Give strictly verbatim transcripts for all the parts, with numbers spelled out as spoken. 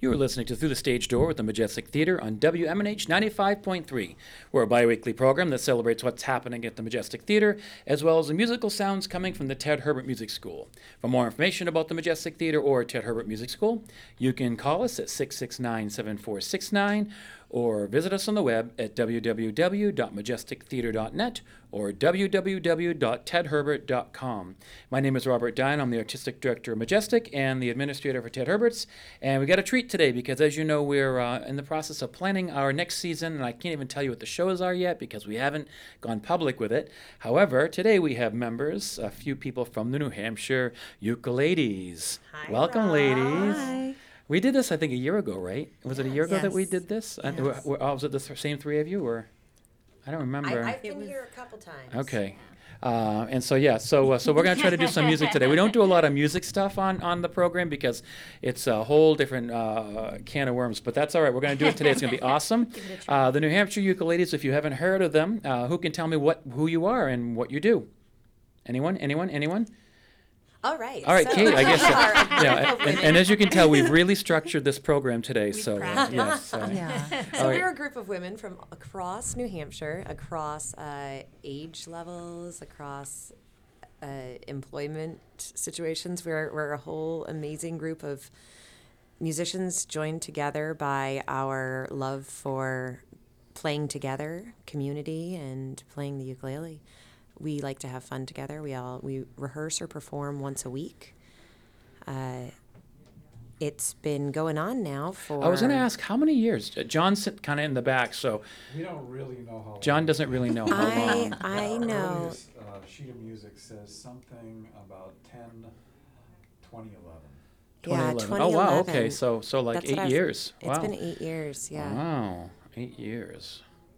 You are listening to Through the Stage Door with the Majestic Theater on W M N H ninety-five point three. We're a bi-weekly program that celebrates what's happening at the Majestic Theater, as well as the musical sounds coming from the Ted Herbert Music School. For more information about the Majestic Theater or Ted Herbert Music School, you can call us at six six nine, seven four six nine or visit us on the web at w w w dot majestic theater dot net or w w w dot ted herbert dot com. My name is Robert Dine. I'm the Artistic Director of Majestic and the Administrator for Ted Herbert's. And we got a treat today because, as you know, we're uh, in the process of planning our next season, and I can't even tell you what the shows are yet because we haven't gone public with it. However, today we have members, a few people from the New Hampshire Ukuleles. Hi, Welcome, Rob. ladies. Hi. We did this, I think, a year ago, right? Was it a year ago that we Yes. did this? And were, Yes. were, oh, was it the th- same three of you, or I don't remember. I, I've It been was- here a couple times. Okay. Uh, and so, yeah, so uh, so we're going to try to do some music today. We don't do a lot of music stuff on, on the program because it's a whole different uh, can of worms, but that's all right. We're going to do it today. It's going to be awesome. Uh, the New Hampshire Ukuleles, if you haven't heard of them, uh, who can tell me what who you are and what you do? Anyone? Anyone? Anyone? All right. All right, so Kate, I guess. we uh, are a yeah, group of and, women. and as you can tell, we've really structured this program today. so, uh, practiced. yes. Uh, Yeah. So all right. we're a group of women from across New Hampshire, across uh, age levels, across uh, employment situations. We're, we're a whole amazing group of musicians joined together by our love for playing together, community, and playing the ukulele. We like to have fun together. We all we rehearse or perform once a week. Uh, it's been going on now for. I was going to ask, how many years? Uh, John's kind of in the back, so We don't really know how long. John doesn't really know how I long. I Our know. earliest, uh, sheet of music says something about ten, twenty eleven. Yeah, twenty eleven. twenty Oh, eleven. wow, okay, so so like That's what I eight was- years. It's Wow. been eight years. Yeah. Wow, eight years.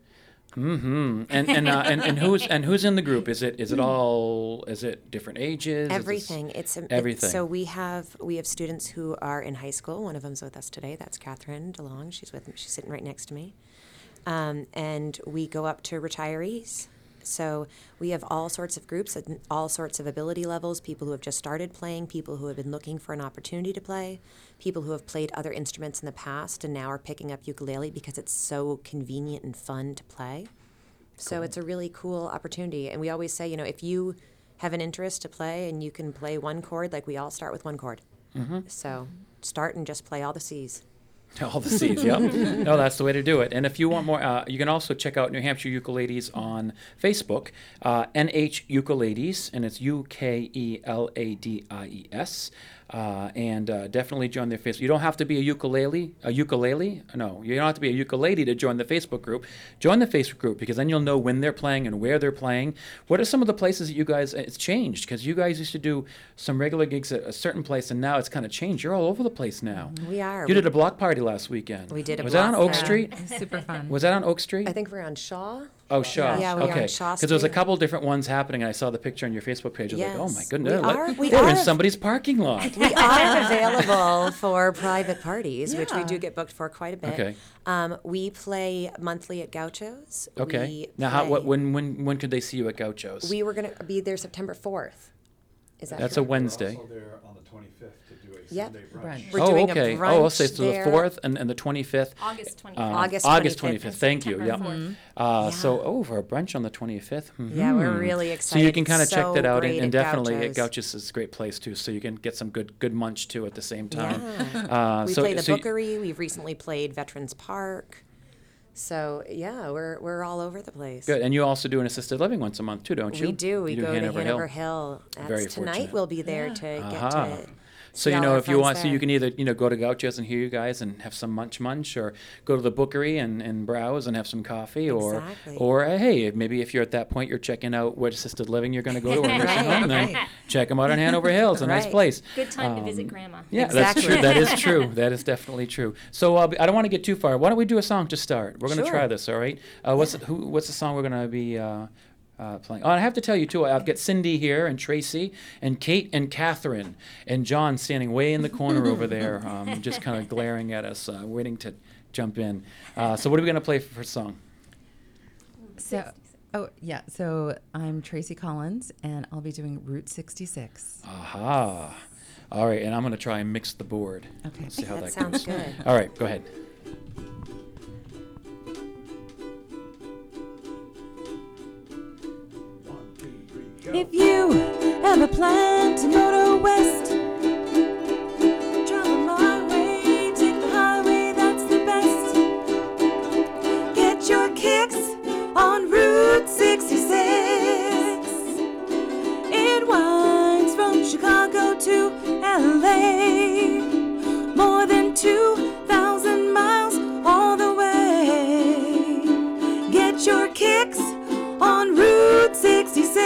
Mm-hmm. And and, uh, and and who's and who's in the group? Is it is it all? Is it different ages? Is this- Everything. It's, a, it's everything. so we have we have students who are in high school. One of them's with us today. That's Catherine DeLong. She's with me. She's sitting right next to me. Um, and we go up to retirees. So we have all sorts of groups and all sorts of ability levels, people who have just started playing, people who have been looking for an opportunity to play, people who have played other instruments in the past and now are picking up ukulele because it's so convenient and fun to play. So it's a really cool opportunity. And we always say, you know, if you have an interest to play and you can play one chord, like we all start with one chord. Mm-hmm. So start and just play all the C's. All the C's, yep. No, that's the way to do it. And if you want more, uh, you can also check out New Hampshire Ukuleles on Facebook, uh, N H Ukuleles, and it's U K E L A D I E S. Uh, and uh, definitely join their Facebook. You don't have to be a ukulele, a ukulele. No, you don't have to be a ukulele to join the Facebook group. Join the Facebook group because then you'll know when they're playing and where they're playing. What are some of the places that you guys? It's changed because you guys used to do some regular gigs at a certain place, and now it's kind of changed. You're all over the place now. We are. You We- did a block party last weekend. We did a Was that on block Oak party. Street? Super fun. Was that on Oak Street? I think we're on Shaw. Oh, Shaw. Yeah, we are on okay. Shaw Because there was a Street. couple different ones happening, and I saw the picture on your Facebook page. I was like, oh my Yes. goodness, We like, are- we they're in are- somebody's parking lot. We are available for private parties, which we Yeah. do get booked for quite a bit. Okay. Um, we play monthly at Gaucho's. Okay. We Now, how? What? play- When? When? When could they see you at Gaucho's? We were going to be there September fourth. Is that That's a correct? Wednesday. We're also there on the twenty-fifth to do a Yep. Sunday brunch. Brunch. We're oh, doing okay. a oh, brunch I'll say so. there. The fourth and, and the twenty-fifth. August twenty-fifth. Uh, August August twenty-fifth. twenty-fifth. Thank you. September Yeah. fourth. Uh, Yeah. So, oh, for a brunch on the twenty-fifth. Yeah, we're Mhm. really So you excited. can kind of check So that out, and, great and at definitely at Gaucho's. Gaucho's is a great place too. So you can get some good good munch too at the same time. Yeah. Uh, we so, play the so y- Bookery. We've recently played Veterans Park. So yeah, we're we're all over the place. Good, and you also do an assisted living once a month too, don't you? We do. We You go Hanover to Hill. Hanover Hill. That's Very tonight. fortunate. We'll be there Yeah. to get Aha. to. So see you all know, our if you friends want, so you there. can either you know go to Gaucho's and hear you guys and have some munch munch, or go to the Bookery and, and browse and have some coffee, or Exactly. or uh, hey, maybe if you're at that point, you're checking out what assisted living you're going to go to or nursing Right, home, then right. check them out on Hanover Hill. It's a nice Right. place. Good time to Um, visit grandma. Yeah, that's Exactly. true. That is true. That is definitely true. So uh, I don't want to get too far. Why don't we do a song to start? We're going to Sure. try this. All right. Uh, what's who? What's the song we're going to be? Uh, uh, playing. Oh, I have to tell you too. I've got Cindy here, and Tracy, and Kate, and Catherine, and John standing way in the corner over there, um, just kind of glaring at us, uh, waiting to jump in. Uh, so, what are we going to play for, for song? So, oh yeah. So I'm Tracy Collins, and I'll be doing Route sixty-six. Aha. All right, and I'm going to try and mix the board. Okay. Let's see how that, That sounds goes. good. All right, go ahead. One, two, three, go. If you ever plan to motor west, travel my way, take the highway, that's the best. Get your kicks on Route sixty-six. It winds from Chicago to L A, more than two thousand miles all the way. Get your kicks on Route sixty-six.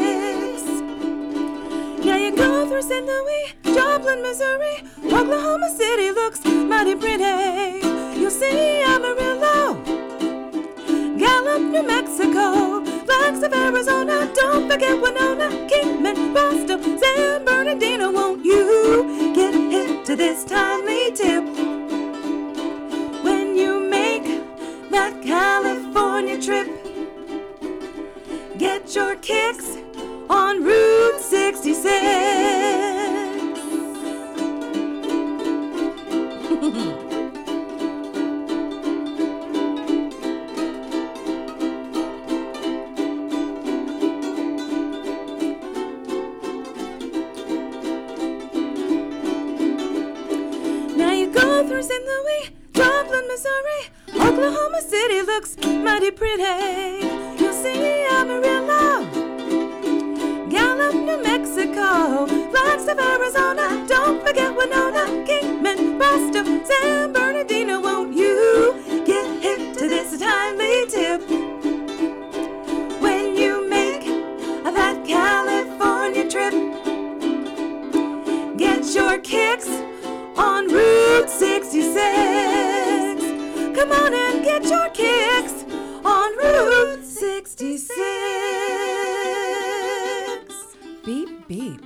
Yeah, you go through Saint Louis, Joplin, Missouri, Oklahoma City looks mighty pretty. You'll see Amarillo, Gallup, New Mexico, Flags of Arizona, don't forget Winona, Kingman, Boston, San Bernardino. Won't you get hip to this timely tip? When you make that California trip, get your kicks on Route sixty-six. Now you go through Saint Louis, Joplin, Missouri, Oklahoma City looks mighty pretty. You'll see Amarillo, Gallup, New Mexico, Flags of Arizona, don't forget Winona, Kingman, Boston, San Bernardino. Won't you get hip to this timely tip? When you make that California trip, get your kicks on Route sixty-six. Come on and get your kicks on Route sixty-six. Beep, beep.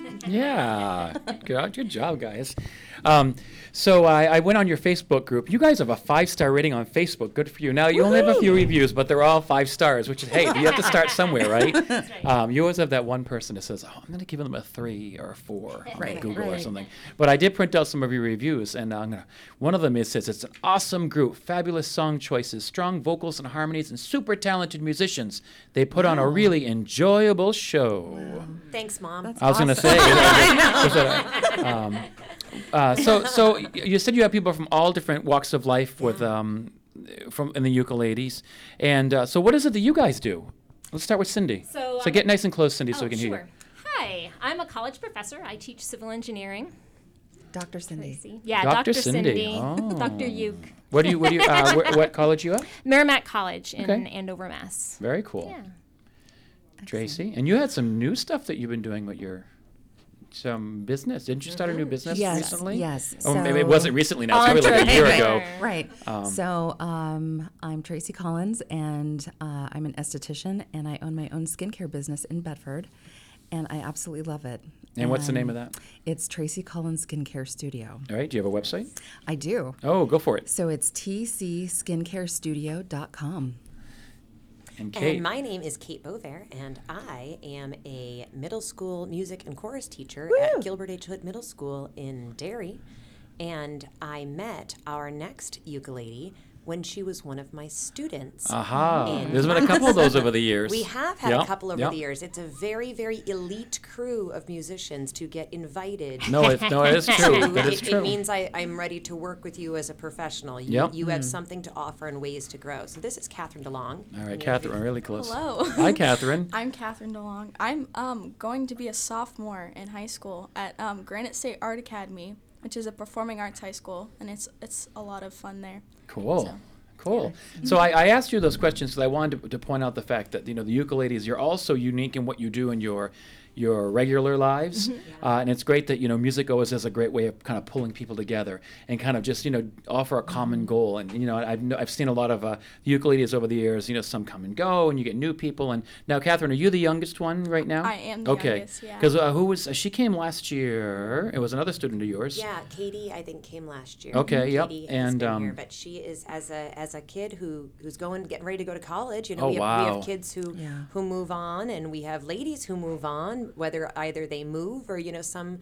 Yeah, good, good job, guys. Um, so I, I went on your Facebook group. You guys have a five-star rating on Facebook. Good for you. Now, you only have a few reviews, but they're all five stars, which is, hey, you have to start somewhere, right? That's right. Um, you always have that one person that says, oh, I'm going to give them a three or a four on Right, Google or right. something. But I did print out some of your reviews, and I'm gonna, one of them is, says, it's an awesome group, fabulous song choices, strong vocals and harmonies, and super talented musicians. They put on a really enjoyable show. Thanks, Mom. That's I was going to awesome. say. is that a- um, uh, so, so y- you said you have people from all different walks of life with um, from in the ukuleles, and uh, so what is it that you guys do? Let's start with Cindy. So, so um, get nice and close, Cindy, so oh, we can hear sure. you. Hi, I'm a college professor. I teach civil engineering. Doctor Cindy. Tracy. Yeah, Doctor Doctor Cindy. Cindy. Oh. Doctor Uke. What do you? What do you? Uh, wh- what college you at? Merrimack College in Okay. Andover, Mass. Very cool, Yeah. Tracy. And you had some new stuff that you've been doing with your some business. Didn't you start a new business Yes, recently? yes. Or maybe it So- wasn't recently now. It's probably like a year ago. Right. Um, so um, I'm Tracy Collins, and uh, I'm an esthetician, and I own my own skincare business in Bedford, and I absolutely love it. And what's the name of that? It's Tracy Collins Skincare Studio. All right. Do you have a website? I do. Oh, go for it. So it's t c skincare studio dot com. And Kate. And my name is Kate Bovair, and I am a middle school music and chorus teacher at Gilbert H. Hood Middle School in Derry. And I met our next ukulele when she was one of my students. Aha. in There's been a couple of those over the years. We have had Yeah, a couple over yeah. the years. It's a very, very elite crew of musicians to get invited. No, it's, no, it is true. to- That is it, true. it means I, I'm ready to work with you as a professional. You, Yep. you have something to offer and ways to grow. So this is Catherine DeLong. All right, Catherine, really close. Hello. Hi, Catherine. I'm Catherine DeLong. I'm um, going to be a sophomore in high school at um, Granite State Art Academy, which is a performing arts high school, and it's it's a lot of fun there. Cool. So- Cool. So I, I asked you those questions because I wanted to, to point out the fact that, you know, the ukuleles, you're also unique in what you do in your your regular lives. Uh, and it's great that, you know, music always is a great way of kind of pulling people together and kind of just, you know, offer a common goal. And, you know, I've, kn- I've seen a lot of uh, ukuleles over the years, you know, some come and go and you get new people. And now, Catherine, are you the youngest one right now? I am the okay. youngest, yeah. Because uh, who was, uh, she came last year. It was another student of yours. Yeah, Katie, I think came last year. Okay, yep, Katie has and, been um, here, but she is as a as a kid who who's going getting ready to go to college. You know, Oh, we, have, we wow. have kids who Yeah. who move on, and we have ladies who move on, whether either they move or you know some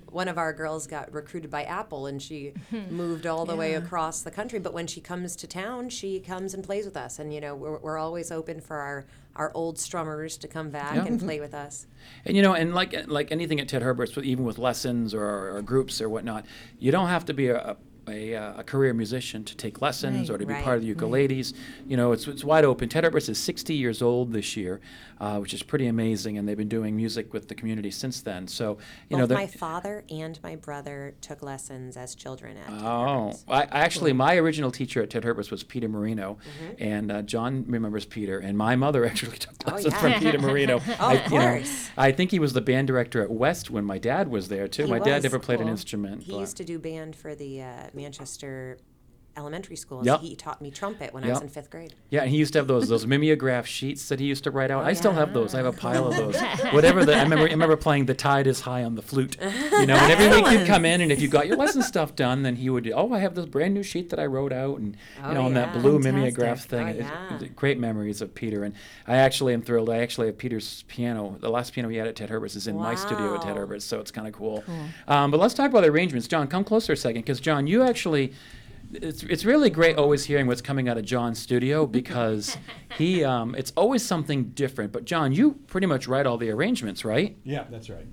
one of our girls got recruited by Apple, and she moved all the way Yeah. across the country. But when she comes to town, she comes and plays with us, and you know we're we're always open for our our old strummers to come back Yeah. and play with us. And you know, and like like anything at Ted Herbert's, with- even with lessons or, or groups or whatnot, you don't have to be a, a A, uh, a career musician to take lessons Right. or to be Right. part of the ukuleles. You know, it's it's wide open. Ted Herbert's is sixty years old this year, uh, which is pretty amazing, and they've been doing music with the community since then. So, you Both know, they're- my father and my brother took lessons as children at Ted Oh, Herbert's. I, I actually, my original teacher at Ted Herbert's was Peter Marino, Mm-hmm. and uh, John remembers Peter, and my mother actually took Oh, lessons yeah. from Peter Marino. Oh, I, of you know, course. I think he was the band director at West when my dad was there too. He my dad was. never played an Cool. instrument. He but- used to do band for the uh, Manchester elementary schools. Yep. He taught me trumpet when I was Yep. in fifth grade. Yeah, and he used to have those those mimeograph sheets that he used to write out. Oh, I still yeah. have those. I have a pile of those. Whatever the I remember I remember playing The Tide is High on the flute. You know, and every week you'd come in, and if you got your lesson stuff done, then he would, oh, I have this brand new sheet that I wrote out, and Oh, you know, on that yeah. blue Fantastic. mimeograph thing. Oh, It- yeah. it- great memories of Peter, and I actually am thrilled. I actually have Peter's piano. The last piano he had at Ted Herbert's is in my studio at Ted Wow. Herbert's, so it's kind of cool. Um, but let's talk about the arrangements. John, come closer a second, because John, you actually. It's it's really great always hearing what's coming out of John's studio because he um, it's always something different. But John, you pretty much write all the arrangements, right? Yeah, that's right.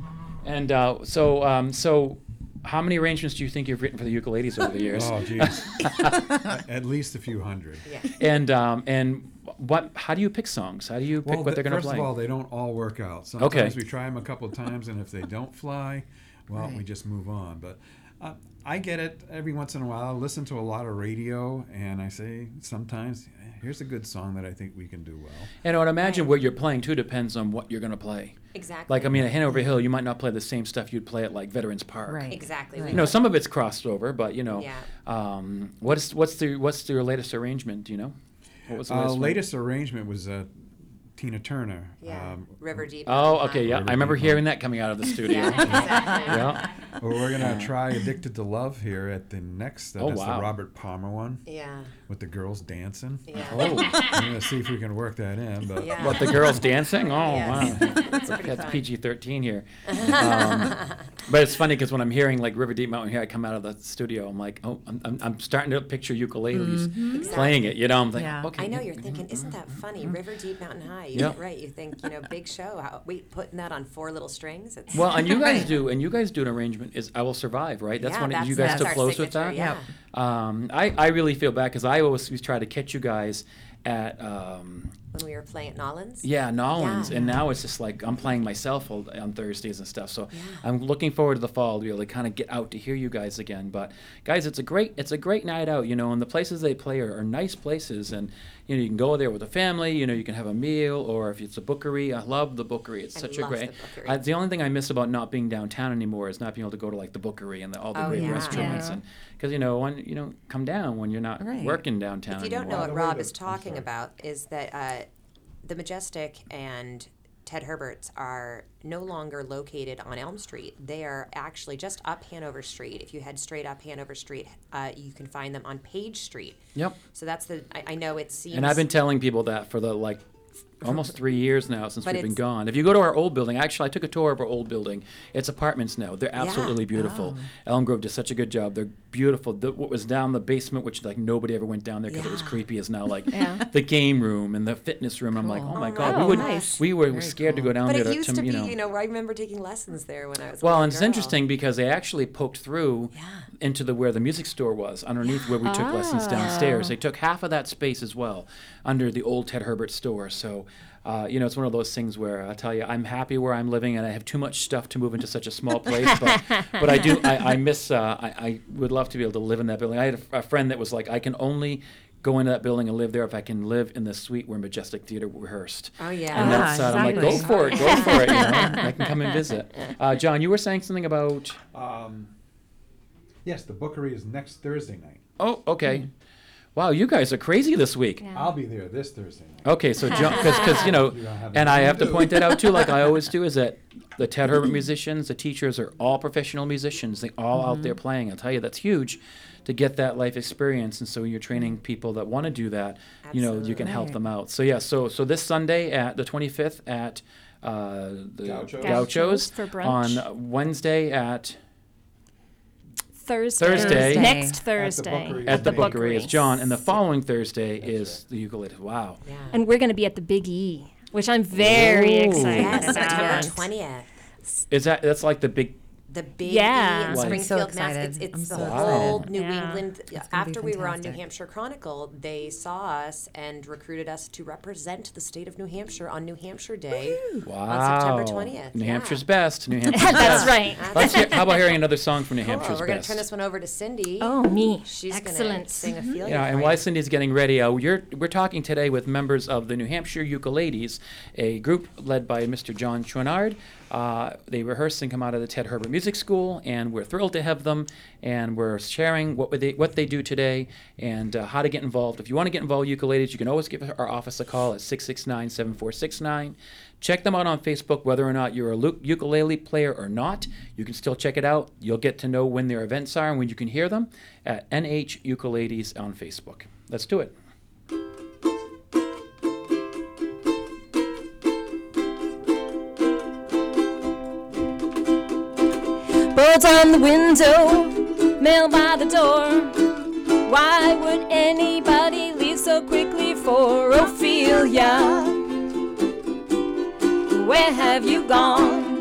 And uh, so um, so how many arrangements do you think you've written for the ukuleles over the years? Oh, geez. At at least a few hundred. Yeah. And um, and what? How do you pick songs? How do you pick Well, what they're th- going to first play? of all, they don't all work out. Okay. Sometimes we try them a couple of times, and if they don't fly, well, we Right. just move on. But uh, I get it every once in a while. I listen to a lot of radio, and I say sometimes, "Eh, here's a good song that I think we can do well. and I would imagine Right. where you're playing too depends on what you're going to play. Exactly. Like I mean, at Hanover Hill, you might not play the same stuff you'd play at like Veterans Park. Right. Exactly. Right. You know, some of it's crossed over, but you know, Yeah. um, what's what's the what's your latest arrangement? Do you know? What was the Uh, latest? one? latest arrangement was uh, Tina Turner. Yeah. Um, River Deep. Oh, Mountain okay, High. yeah, I remember hearing that coming out of the studio. Yeah, exactly. Yeah. well, we're gonna try "Addicted to Love" here at the next. Uh, Oh, that's wow. the Robert Palmer one Yeah. with the girls dancing. Yeah. Oh, I'm gonna see if we can work that in. But Yeah. what the girls dancing? Oh, Yes. wow. That's pretty That's fun. P G thirteen here. Um, but it's funny because when I'm hearing like River Deep Mountain here, I come out of the studio. I'm like, oh, I'm, I'm, I'm starting to picture ukuleles playing it. You know, I'm thinking, Yeah. okay. I know you're thinking, isn't that funny? River Deep, Mountain High. You Yeah. get right. You think, you know, big show. How, wait, putting that on four little strings. It's Well, and you guys do, and you guys do an arrangement is "I Will Survive," right? That's yeah, one. that's, You guys that's took our close with signature, that. Yeah. Um, I, I really feel bad because I always try to catch you guys at um, When we were playing at Nollins. yeah Nollins, Yeah. and now it's just like I'm playing myself all, on Thursdays and stuff. So Yeah. I'm looking forward to the fall to be able to kind of get out to hear you guys again. But guys, it's a great it's a great night out, you know, and the places they play are, are nice places, and you know you can go there with a family. You know, you can have a meal, or if it's a bookery, I love the bookery. It's I such a love great. the Bookery. I, the only thing I miss about not being downtown anymore is not being able to go to like the bookery and the, all the Oh, great yeah. restaurants, Yeah. and because you know when you don't come down when you're not Right. working downtown. If you don't know anymore. what By the way, Rob the- is I'm talking sorry. about, is that uh, the Majestic and Ted Herbert's are no longer located on Elm Street. They are actually just up Hanover Street. If you head straight up Hanover Street, uh, you can find them on Page Street. Yep. So that's the. I, I know it seems. And I've been telling people that for the like almost three years now since But we've been it's- gone. If you go to our old building, actually, I took a tour of our old building. It's apartments now. They're Yeah. absolutely beautiful. Elm Grove did such a good job. They're beautiful. The, what was down the basement, which like nobody ever went down there because it was Yeah. creepy, is now like Yeah. the game room and the fitness room. I'm like, Cool. oh my Oh, god, wow. we would Nice. we were Very scared to cool. go down But there it to, used to, to be, you know. you know, I remember taking lessons there when I was. a Well, little and it's girl. interesting because they actually poked through Yeah. into the where the music store was, underneath where we took lessons downstairs. They took half of that space as well, under the old Ted Herbert store. So, uh, you know, it's one of those things where I tell you, I'm happy where I'm living, and I have too much stuff to move into such a small place. But, but I do, I, I miss. Uh, I, I would love to be able to live in that building. I had a, a friend that was like, I can only go into that building and live there if I can live in the suite where Majestic Theater rehearsed. Oh yeah. And Ah, that's uh, I'm like, go exactly. for it, go for it. You know, I can come and visit. Uh, John, you were saying something about. Um, yes, the bookery is next Thursday night. Oh, okay. Wow, you guys are crazy this week. Yeah. I'll be there this Thursday night. Okay, so John, because you know, You don't have and I anything have to to do. point that out too, like I always do, is that the Ted Herbert musicians, the teachers are all professional musicians. They all out there playing. I'll tell you, that's huge to get that life experience. And so you're training people that want to do that. You know, you can help Absolutely. them out. So yeah, so so this Sunday at the twenty-fifth at uh, the Gauchos. Gauchos For brunch. on Wednesday at Thursday. Thursday. Next Thursday. Bookery. at the Bookery. Bookery is John, and the following Thursday is the ukulele. Wow. Yeah. And we're going to be at the Big E, which I'm very Ooh. excited Yes, September about. twentieth. Is that that's like the big? The big Yeah. E in Like- Springfield, I'm so Mass. excited. It's, it's I'm the so whole excited. New Yeah. England. It's gonna be After we were on New fantastic. Hampshire Chronicle, they saw us and recruited us to represent the state of New Hampshire on New Hampshire Day Wow. on September twentieth. New yeah. Hampshire's best. New Hampshire's That's best. right. Let's hear, how about hearing another song from New Cool. Hampshire's We're going to best? turn this one over to Cindy. Oh, me. She's going to Excellent. sing Ophelia. Yeah, and for while you. Cindy's getting ready, uh, you're, we're talking today with members of the New Hampshire Ukuleles, a group led by Mister John Chouinard. Uh, they rehearse and come out of the Ted Herbert Music School, and we're thrilled to have them. And we're sharing what they what they do today and uh, how to get involved. If you want to get involved with ukuleles, you can always give our office a call at six six nine, seven four six nine. Check them out on Facebook, whether or not you're a lu- ukulele player or not. You can still check it out. You'll get to know when their events are and when you can hear them at N H Ukuleles on Facebook. Let's do it. Birds on the window, mail by the door. Why would anybody leave so quickly for Ophelia? Where have you gone?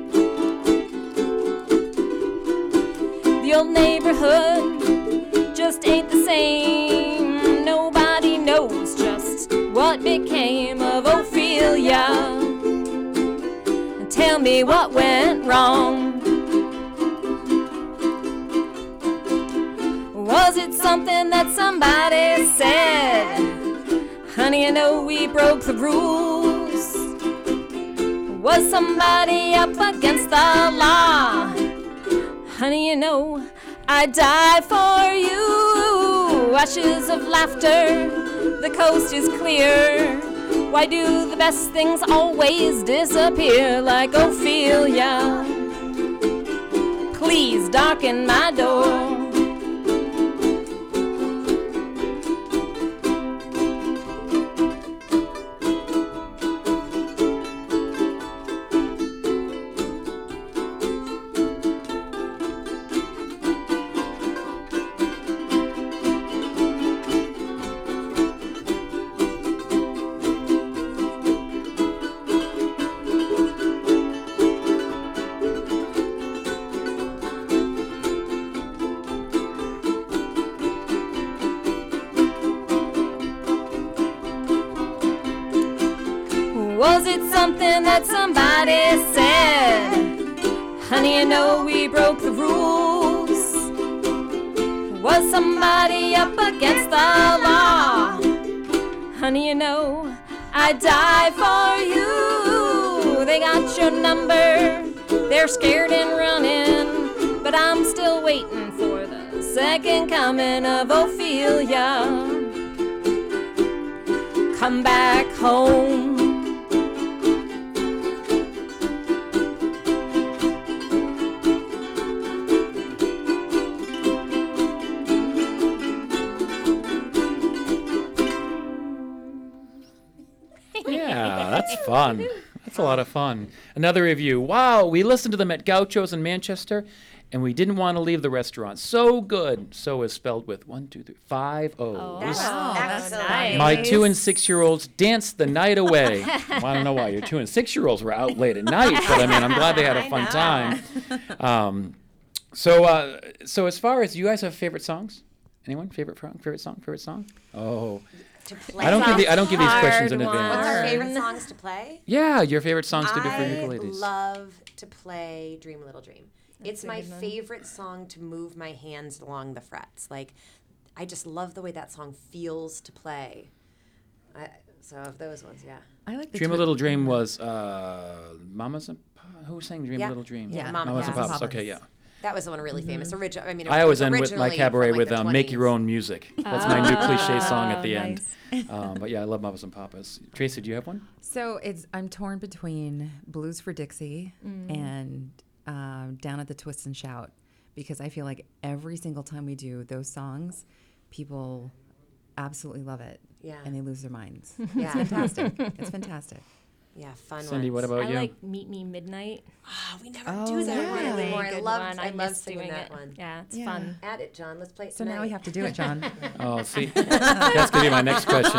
The old neighborhood just ain't the same. Nobody knows just what became of Ophelia. Tell me what went wrong. Was it something that somebody said? Honey, I know we broke the rules. Was somebody up against the law? Honey, you know I'd die for you. Ashes of laughter, the coast is clear. Why do the best things always disappear like Ophelia? Please darken my door. Was it something that somebody said? Honey, I know we broke the rules. Was somebody up against the law? Honey, you know I'd die for you. They got your number, they're scared and running, but I'm still waiting for the second coming of Ophelia. Come back home. Yeah, that's fun. That's a lot of fun. Another review. Wow, we listened to them at Gauchos in Manchester, and we didn't want to leave the restaurant. So good. So is spelled with one, two, three, five O's. That's Wow, that's excellent. nice. My two and six year olds danced the night away. Well, I don't know why your two and six year olds were out late at night, but I mean, I'm glad they had a fun time. Um, so, uh, so as far as you guys have favorite songs, anyone favorite song? Favorite song? Favorite song? Oh, To play. I don't give the, I don't give these questions in hard advance. What's our one. favorite songs to play? Yeah, your favorite songs to do for I ukuleles. love to play Dream a Little Dream. it's a my good one. favorite song to move my hands along the frets. Like, I just love the way that song feels to play. I, so of those ones, yeah. I like the Dream a twi- Little Dream was uh, Mamas and Pa- who sang Dream Yeah. a Little Dream? Yeah, Mama- Mamas and Papas. Papas. Okay, yeah. That was the one really famous. Original. I mean, it I always was end with my originally cabaret from, like, with the um, "Make Your twenties. Own Music." That's my new cliche song at the Oh, end. Um, but yeah, I love Mamas and Papas. Tracy, do you have one? So it's I'm torn between Blues for Dixie and um, Down at the Twist and Shout, because I feel like every single time we do those songs, people absolutely love it. Yeah. And they lose their minds. Yeah. It's fantastic. It's fantastic. Yeah, fun Cindy, ones. what about I you? like Meet Me Midnight. Oh, we never Oh, do that yeah. one Really anymore. I Good love, one. I, love miss singing doing that it. one. Yeah, it's Yeah. fun. Add it, John. Let's play it So tonight. now we have to do it, John. Oh, see, that's gonna be my next question.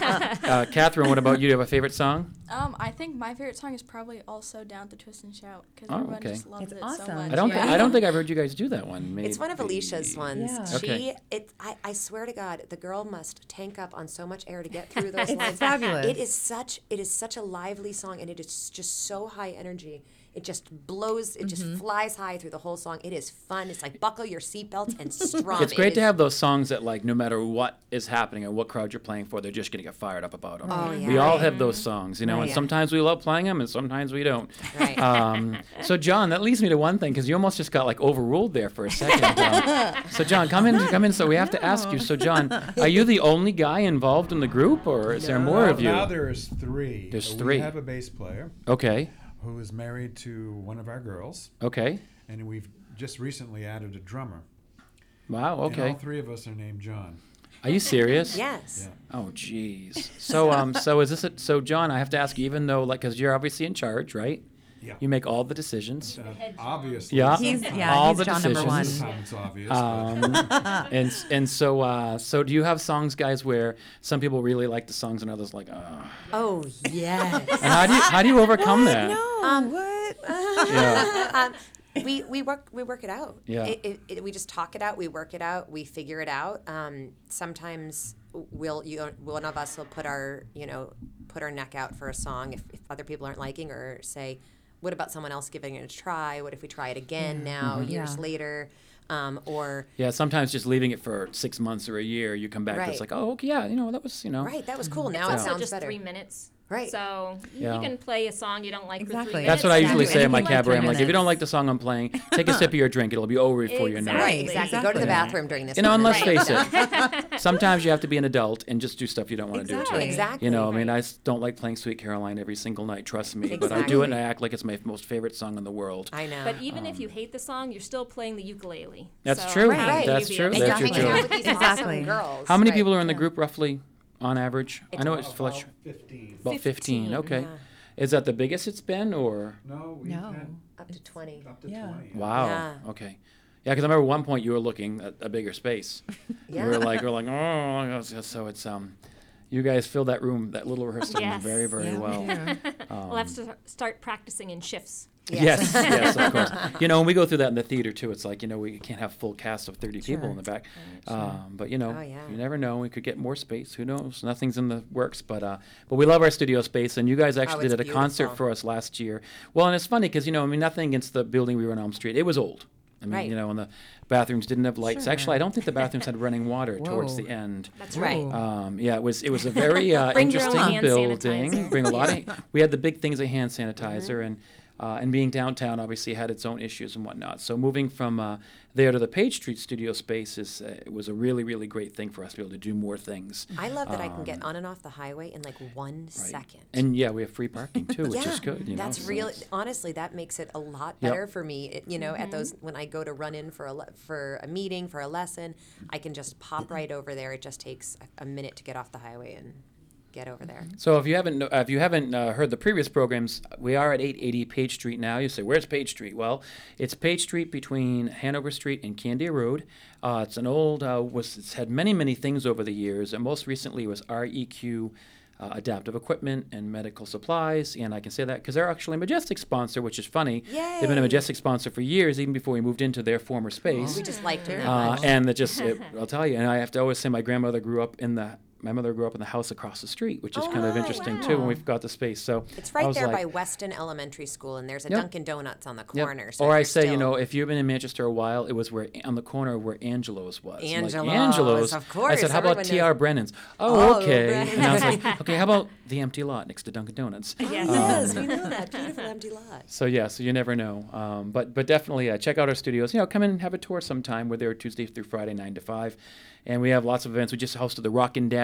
Uh, Catherine, what about you? Do you have a favorite song? Um, I think my favorite song is probably also "Down to Twist and Shout" because Oh, everyone okay. just loves It's it so awesome. much. I don't. Yeah. Thi- I don't think I've heard you guys do that one. Maybe. It's one of Alicia's ones. Yeah. She, Okay. it, I, I swear to God, the girl must tank up on so much air to get through those It's lines. fabulous. It is such, it is such a lively song, and it is just so high energy. It just blows. It just flies high through the whole song. It is fun. It's like buckle your seatbelts and strong. It's great It to is- have those songs that, like, no matter what is happening or what crowd you're playing for, they're just going to get fired up about them. Oh, yeah. We all have those songs, you know, and Right. sometimes we love playing them and sometimes we don't. Right. Um, so, John, that leads me to one thing because you almost just got, like, overruled there for a second. Um, so, John, come in, come in. So we have to ask you. So, John, are you the only guy involved in the group, or is there more Now- of you? Now there's three. There's Uh, three. We have a bass player Okay. who is married to one of our girls, Okay. and we've just recently added a drummer. Wow. And Okay. all three of us are named John. Are you serious? Yes. Yeah. Oh, jeez. So, um, so is this a, so, John? I have to ask you, even though, like, because you're obviously in charge, right? Yeah. You make all the decisions. Uh, obviously. Yeah. He's sometimes- yeah, All he's the John number one. decisions. Sometimes it's obvious. Um, but and s- and so uh, so do you have songs, guys, where some people really like the songs and others like, oh. Oh yes. And how do you how do you overcome that? Um, what? Yeah. um, we we work we work it out. Yeah. It, it, it, we just talk it out. We work it out. We figure it out. Um, sometimes we'll you one of us will put our you know put our neck out for a song if, if other people aren't liking, or say, what about someone else giving it a try? What if we try it again now, years Yeah. later? Um, or Yeah, sometimes just leaving it for six months or a year, you come back, Right. it's like, oh, okay, yeah, you know, that was, you know. right, that was cool. Now It's it also sounds just better. three minutes. Right. So you Yeah. can play a song you don't like for Exactly. three minutes. That's what I usually Exactly. say in my Anything like cabaret. I'm three like, if you don't minutes. like the song I'm playing, take a sip of your drink. It'll be over before you know Exactly. Right, it. exactly. Go to the Exactly. bathroom during this. You know, and one. let's face it, sometimes you have to be an adult and just do stuff you don't want to do. Exactly. Too. Exactly. You know, I mean, Right. I s- don't like playing Sweet Caroline every single night, trust me. But I do it and I act like it's my most favorite song in the world. I know. But even if you hate the song, you're still playing the ukulele. That's So true. Right, right. That's you true. be and able you're That's to your hanging joke. out with these Exactly. awesome girls. How many Right. people are in the group roughly on average? I know it's about fluctuates. fifteen. About fifteen, fifteen, okay. yeah. Is that the biggest it's been, or? No, we No. had Up to twenty. up to Yeah. twenty. Wow. Yeah. Okay. Yeah, because I remember at one point you were looking at a bigger space. Yeah. We were like, we we're like, oh, so it's um, you guys fill that room, that little rehearsal room, Yes. very, very Yeah, well. we do. We'll have to start practicing in shifts. Yes, yes, of course. You know, when we go through that in the theater too, it's like, you know, we can't have full cast of thirty people in the back. Um, but you know, Oh, yeah. you never know. We could get more space. Who knows? Nothing's in the works. But uh, but we love our studio space, and you guys actually it's did a concert beautiful. for us last year. Well, and it's funny because you know, I mean, nothing against the building we were on Elm Street. It was old. I mean, Right. you know, and the bathrooms didn't have lights. Sure. Actually, I don't think the bathrooms had running water towards Whoa. the end. That's Right. right. Um, yeah, it was it was a very uh, Bring your own interesting hand building. sanitizer. Bring a lot of. We had the big things of hand sanitizer, Mm-hmm. and uh, and being downtown obviously had its own issues and whatnot. So moving from uh, there to the Page Street studio space is uh, it was a really really great thing for us to be able to do more things. I love that I can get on and off the highway in like one Um, Right. second. And yeah, we have free parking too, which yeah, is good. You know, that's so really it's- honestly that makes it a lot Yep. better for me. It, you know, at those when I go to run in for a le- for a meeting for a lesson, I can just pop right over there. It just takes a, a minute to get off the highway and get over there. So if you haven't kno- if you haven't uh, heard the previous programs, we are at eight eighty Page Street now. You say, where's Page Street? Well, it's Page Street between Hanover Street and Candia Road. Uh, it's an old uh, was it's had many many things over the years, and most recently was R E Q. Uh, adaptive equipment and medical supplies, and I can say that because they're actually a Majestic sponsor, which is funny. They've been a Yay. Majestic sponsor for years, even before we moved into their former space. We just liked it that Uh, much. and that just, it, I'll tell you, and I have to always say my grandmother grew up in the, my mother grew up in the house across the street, which is Oh, kind of my, interesting too when wow. we've got the space. So It's I right was there like, by Weston Elementary School, and there's a Yep. Dunkin' Donuts on the yep. corner. So or I you're say, you still- know, if you've been in Manchester a while, it was where on the corner where Angelo's was. I'm like, Angelo's, Angelo's. of I course, said, how about everyone T R knows. Brennan's? Oh, Oh, okay. Brennan's. And I was like, okay, how about the empty lot next to Dunkin' Donuts? Yes. yes, we know that beautiful empty lot. So yeah, so you never know. Um, but but definitely uh, check out our studios. You know, come in and have a tour sometime. We're there Tuesday through Friday, nine to five, and we have lots of events. We just hosted the Rockin' Daddy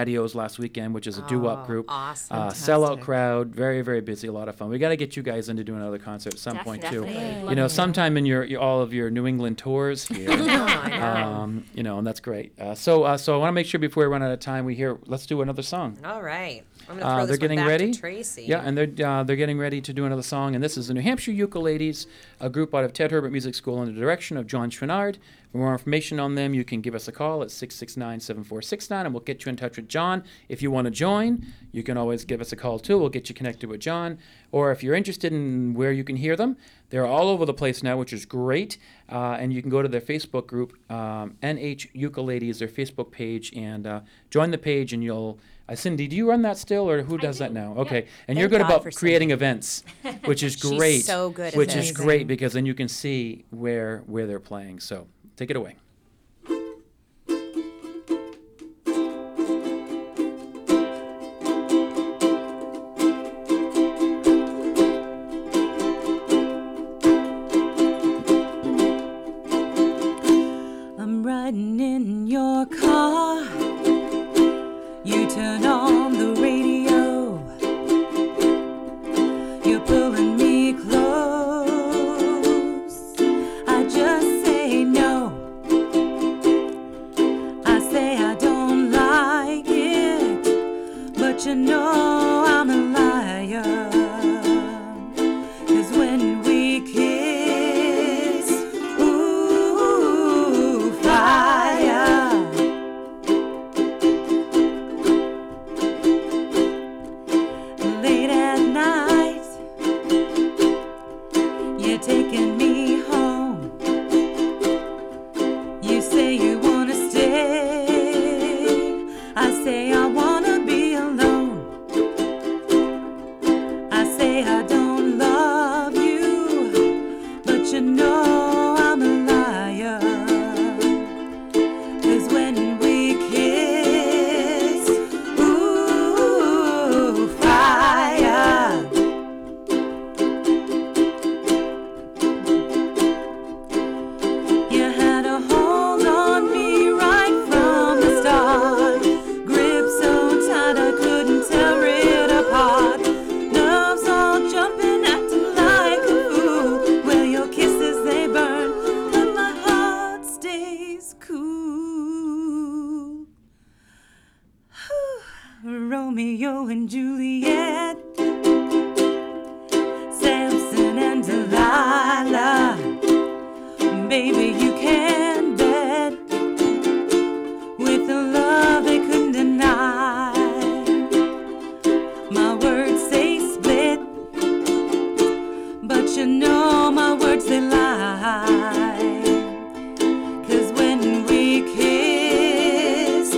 Patios last weekend, which is a doo-wop Oh, group. awesome. Uh, sellout Fantastic. crowd, very, very busy, a lot of fun. We got to get you guys into doing another concert at some point, too. Definitely. You know, sometime in your, your all of your New England tours here. I know. um, you know, and that's great. Uh, so, uh, so I want to make sure before we run out of time, we hear. Let's do another song. All right. I'm going to Uh, throw they're this one getting back ready. to Tracy. Yeah, and they're uh, they're getting ready to do another song, and this is the New Hampshire Ukuleles, a group out of Ted Herbert Music School under the direction of John Schwinnard. For more information on them, you can give us a call at six six nine, seven four six nine, and we'll get you in touch with John. If you want to join, you can always give us a call too. We'll get you connected with John. Or if you're interested in where you can hear them, they're all over the place now, which is great. Uh, and you can go to their Facebook group, um, N H Ukuleles, their Facebook page, and uh, join the page, and you'll. Uh, Cindy, do you run that still, or who does that do, now? yeah. Okay, and Thank you're good God about for creating Cindy. events, which is She's great. so good at Which this. is great because then you can see where where they're playing. So take it away. I'm riding in your car. You turn on the radio. You're pulling me close. I just say no. I say I don't like it, but you know I'm a liar. 'Cause when we kiss, ooh, fire. Late at night, you're taking me home. You say you wanna stay. I say I wanna be alone. I say I don't love you, but you know I'm a liar. 'Cause when we kiss, ooh, fire. You had a hold on me right from the start. Grip so tight I couldn't tear it apart. Nerves all jumping, acting like a fool. Well, your kisses they burn, but my heart stays cool. Romeo and Juliet, Samson and Delilah. Baby, you can bet with a love they couldn't deny. My words say split, but you know my words they lie. 'Cause when we kiss,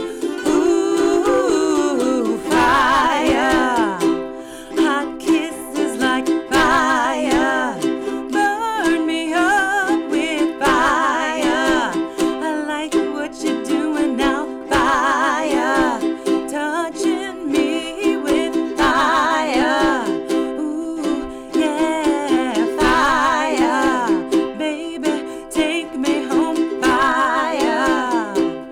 ooh, fire. Hot kisses like fire. Burn me up with fire. I like what you're doing now, fire. Touching me with fire. Ooh, yeah, fire. Baby, take me home, fire.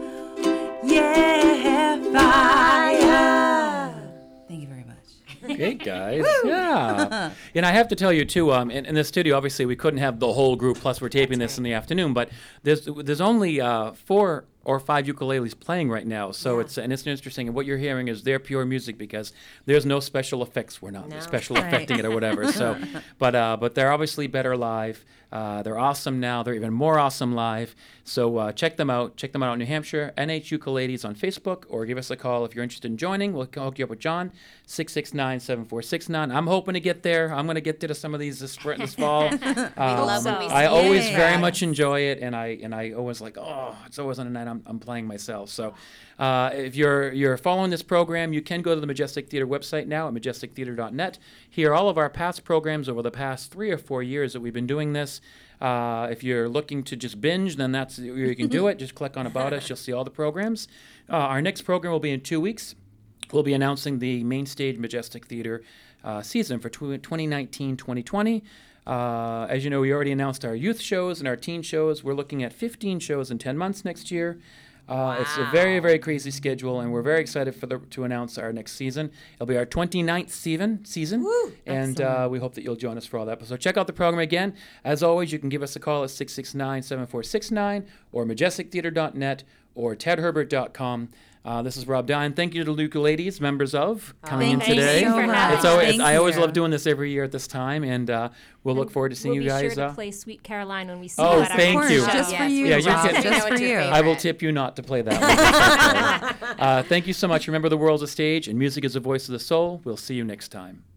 Yeah, fire. Thank you very much. Great guys, yeah. And I have to tell you too, um, in, in the studio, obviously we couldn't have the whole group. Plus, we're taping this in the afternoon, but there's there's only uh, four or five ukuleles playing right now. So Yeah. it's and it's interesting. And what you're hearing is their pure music because there's no special effects. We're not No. special Right. effecting it or whatever. So, but uh, but they're obviously better live. Uh, they're awesome now. They're even more awesome live. So uh, check them out. Check them out in New Hampshire. N H Ukuleles on Facebook, or give us a call if you're interested in joining. We'll hook you up with John, six six nine, seven four six nine. I'm hoping to get there. I'm going to get there to some of these this spring, this fall. Um, love when we I see always you. very Yay. much enjoy it, and I and I always like, oh, it's always on a night I'm, I'm playing myself. So uh, if you're you're following this program, you can go to the Majestic Theater website now at majestic theater dot net. Hear all of our past programs over the past three or four years that we've been doing this. Uh, if you're looking to just binge, then that's you can do it. Just click on About Us. You'll see all the programs. Uh, our next program will be in two weeks. We'll be announcing the Main Stage Majestic Theater uh, season for twenty nineteen twenty twenty. Uh, as you know, we already announced our youth shows and our teen shows. We're looking at fifteen shows in ten months next year. Uh, It's a very, very crazy schedule, and we're very excited for the, to announce our next season. It'll be our twenty-ninth season, season and uh, we hope that you'll join us for all that. So check out the program again. As always, you can give us a call at six six nine, seven four six nine or majestic theater dot net or ted herbert dot com. Uh, this is Rob Dine. Thank you to the Luca ladies, members of, coming in Thank you today. so much. It's always, Thank I always you. love doing this every year at this time, and uh, we'll look forward to seeing we'll you guys. Be sure uh, to play Sweet Caroline when we see Oh, you at our thank next you. show. Just for Yes. you, Yeah, you Rob, can- just for you. I will tip you not to play that one. uh, thank you so much. Remember, the world's a stage, and music is the voice of the soul. We'll see you next time.